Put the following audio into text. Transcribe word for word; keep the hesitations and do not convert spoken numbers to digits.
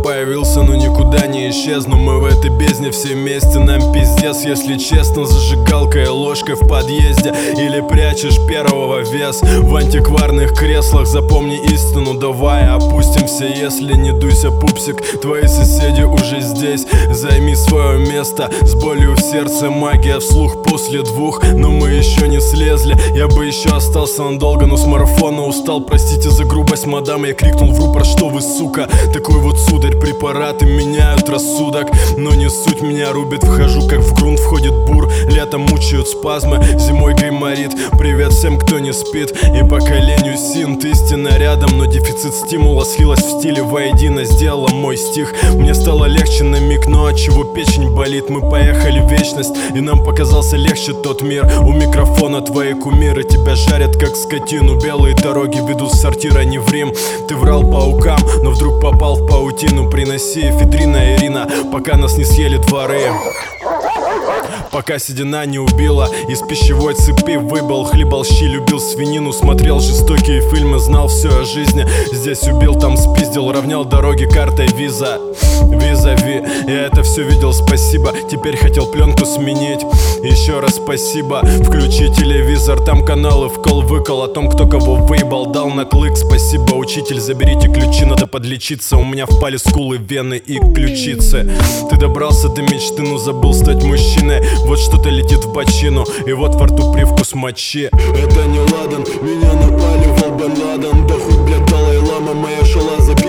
появился, но никуда не исчезну. Мы в этой бездне все вместе, нам пиздец, если честно. Зажигалкой и ложкой в подъезде, или прячешь первого вес в антикварных креслах. Запомни истину, давай опустимся, если не дуйся, пупсик. Твои соседи уже здесь, займи свое место. С болью в сердце, магия вслух после двух, но мы еще не слезли. Я бы еще остался надолго, но с марафона устал. Простите за грубость, мадам, я крикнул в рупор, что вы, сука. Такой вот сударь, препараты меняют рассудок, но не суть, меня рубит. Вхожу, как в грунт входит бур. Летом мучают спазмы, зимой гайморит. Привет всем, кто не спит, и поколению синт. Истина рядом, но дефицит стимула слилась в стиле воедино, сделала мой стих. Мне стало легче на миг, но от чего печень болит? Мы поехали в вечность, и нам показался легче тот мир. У микрофона твои кумиры тебя жарят, как скотину. Белые дороги ведут с сортира, не в Рим. Ты врал паукам, но вдруг попал в паутину. Приноси эфедрина, Ирина, пока нас не съели дворы. Пока седина не убила, из пищевой цепи выбыл. Хлебал щи, любил свинину, смотрел жестокие фильмы, знал все о жизни. Здесь убил, там спиздил, равнял дороги картой виза. Визави, я это все видел, спасибо. Теперь хотел пленку сменить, еще раз спасибо. Включи телевизор, там каналы вкол-выкол. О том, кто кого выебал, дал на клык, спасибо. Учитель, заберите ключи, надо подлечиться. У меня впали скулы, вены и ключицы. Ты добрался до мечты, но забыл стать мужчиной. Вот что-то летит в бочину, и вот во рту привкус мочи. Это не ладан, меня напали, Вол Бен Ладен. Да хуй, блядь, Далай Лама, моя шала забита.